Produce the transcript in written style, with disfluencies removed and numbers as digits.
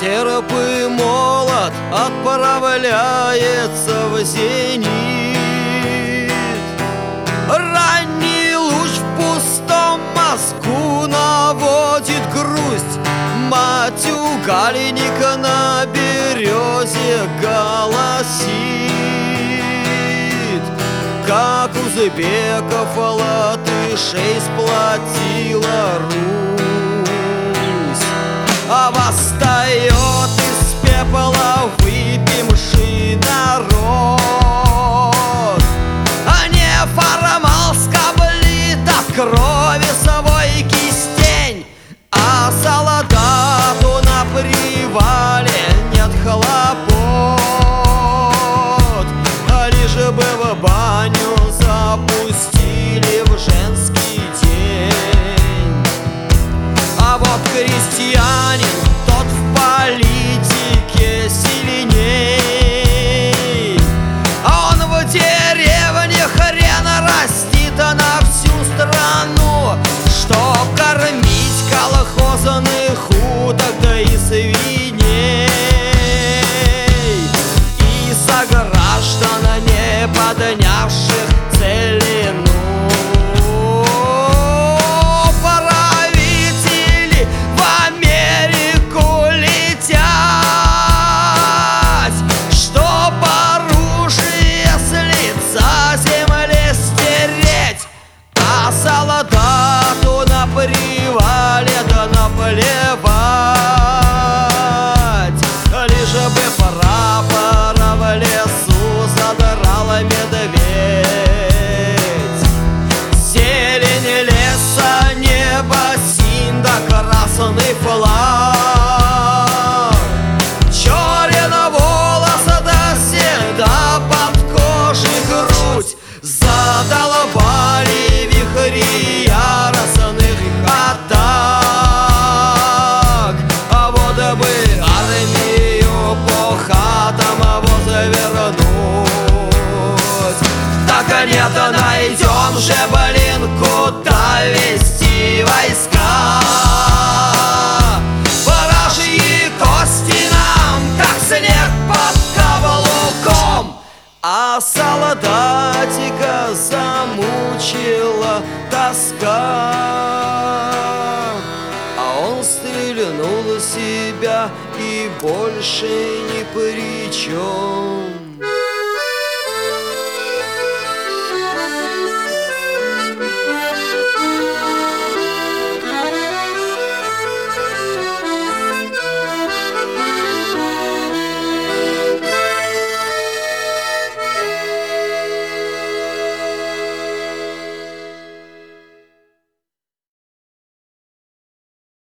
Серп и молот отправляется в зенит. Ранний луч в пустом мозгу наводит грусть. Мать у галеника на березе голосит, как узбеков латышей сплотила Русь. А восстает из пепла выпивший народ, а не формалска блит от крови свой кистень, а солдату на привале нет хлопот, а лишь бы в баню запустили в женский день. А вот крестьянин, тот в политике сильней, а он в деревне хрен растит на всю страну, чтоб кормить колхозных уток да и свиней, и сограждан, не поднявших целину. Правители в Америку летят, чтоб оружие с лица земли стереть, а солдату на привале да наплевать, лишь бы прапор в лесу задрал медведь. Зелень леса, небо, синь да красный флаг, черен волос да седа под кожей грудь, задолбали вихри яростных атак. А вот бы армию по хатам возвернуть, так нет, найдем же, блин, куда вести войска. Вражьи кости нам, как снег под каблуком, а солдатика замучила тоска. А он стрельнул в себя и больше ни при чем.